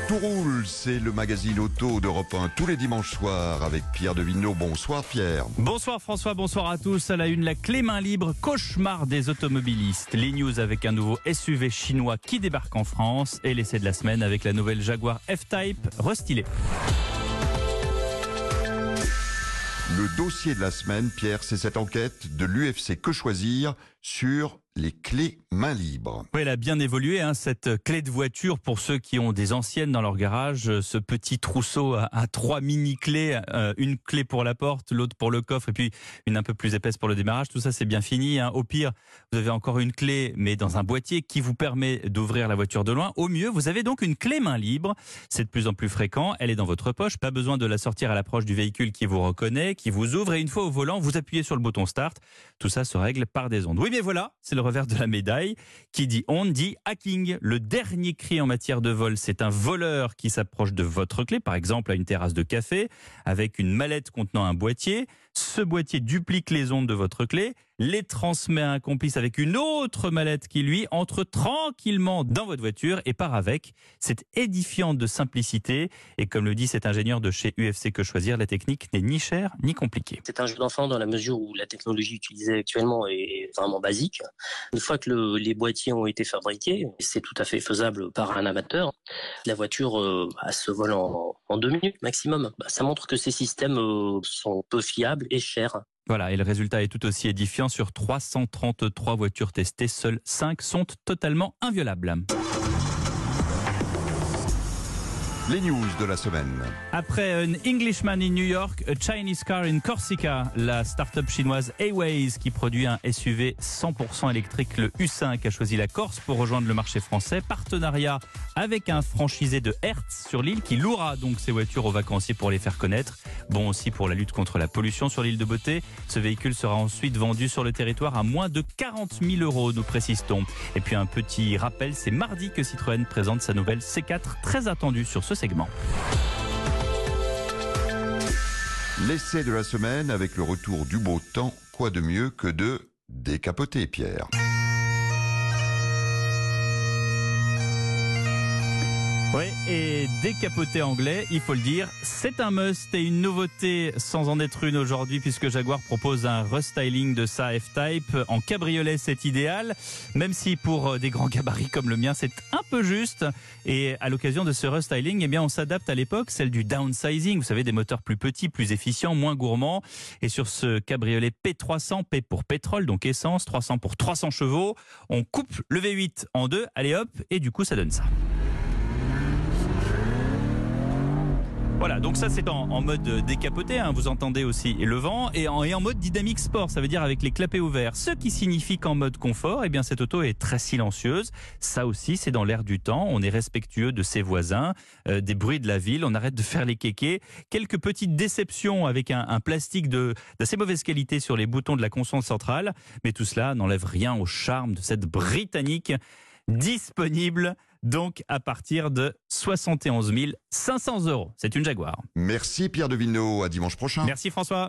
Tout roule, c'est le magazine auto d'Europe 1 tous les dimanches soirs avec Pierre de Villeneuve. Bonsoir Pierre. Bonsoir François, bonsoir à tous. À la une, la clé main libre, cauchemar des automobilistes. Les news avec un nouveau SUV chinois qui débarque en France et l'essai de la semaine avec la nouvelle Jaguar F-Type restylée. Le dossier de la semaine, Pierre, c'est cette enquête de l'UFC Que Choisir sur les clés main libres. Oui, elle a bien évolué, cette clé de voiture pour ceux qui ont des anciennes dans leur garage. Ce petit trousseau à 3 mini-clés, une clé pour la porte, l'autre pour le coffre et puis une un peu plus épaisse pour le démarrage. Tout ça, c'est bien fini. Au pire, vous avez encore une clé, mais dans un boîtier qui vous permet d'ouvrir la voiture de loin. Au mieux, vous avez donc une clé main libre. C'est de plus en plus fréquent. Elle est dans votre poche. Pas besoin de la sortir à l'approche du véhicule qui vous reconnaît, qui vous ouvre. Et une fois au volant, vous appuyez sur le bouton Start. Tout ça se règle par des ondes. Oui, mais voilà, c'est le revers de la médaille. Qui dit onde dit hacking. Le dernier cri en matière de vol, c'est un voleur qui s'approche de votre clé, par exemple à une terrasse de café, avec une mallette contenant un boîtier. Ce boîtier duplique les ondes de votre clé, les transmet à un complice avec une autre mallette qui, lui, entre tranquillement dans votre voiture et part avec. C'est édifiant de simplicité. Et comme le dit cet ingénieur de chez UFC Que Choisir, la technique n'est ni chère ni compliquée. C'est un jeu d'enfant dans la mesure où la technologie utilisée actuellement est vraiment basique. Une fois que les boîtiers ont été fabriqués, c'est tout à fait faisable par un amateur. La voiture se vole en 2 minutes maximum. Ça montre que ces systèmes sont peu fiables et chers. Voilà, et le résultat est tout aussi édifiant. Sur 333 voitures testées, seules 5 sont totalement inviolables. Les news de la semaine. Après un Englishman in New York, a Chinese car in Corsica, la start-up chinoise Aways qui produit un SUV 100% électrique, le U5, a choisi la Corse pour rejoindre le marché français. Partenariat avec un franchisé de Hertz sur l'île qui louera donc ses voitures aux vacanciers pour les faire connaître. Bon aussi pour la lutte contre la pollution sur l'île de Beauté. Ce véhicule sera ensuite vendu sur le territoire à moins de 40 000 €, nous précise-t-on. Et puis un petit rappel, c'est mardi que Citroën présente sa nouvelle C4, très attendue sur ce segment. L'essai de la semaine avec le retour du beau temps. Quoi de mieux que de décapoter, Pierre? Oui, et décapoter anglais, il faut le dire, c'est un must et une nouveauté sans en être une aujourd'hui puisque Jaguar propose un restyling de sa F-Type. En cabriolet, c'est idéal, même si pour des grands gabarits comme le mien, c'est un peu juste. Et à l'occasion de ce restyling, eh bien, on s'adapte à l'époque, celle du downsizing. Vous savez, des moteurs plus petits, plus efficients, moins gourmands. Et sur ce cabriolet P300, P pour pétrole, donc essence, 300 pour 300 chevaux, on coupe le V8 en deux, allez hop, et du coup, ça donne ça. Voilà, donc ça c'est en mode décapoté, vous entendez aussi le vent, et en mode dynamique sport, ça veut dire avec les clapets ouverts. Ce qui signifie qu'en mode confort, eh bien cette auto est très silencieuse. Ça aussi c'est dans l'air du temps, on est respectueux de ses voisins, des bruits de la ville, on arrête de faire les kékés. Quelques petites déceptions avec un plastique d'assez mauvaise qualité sur les boutons de la console centrale, mais tout cela n'enlève rien au charme de cette Britannique, disponible donc à partir de 71 500 €. C'est une Jaguar. Merci Pierre de Villeneuve, à dimanche prochain. Merci François.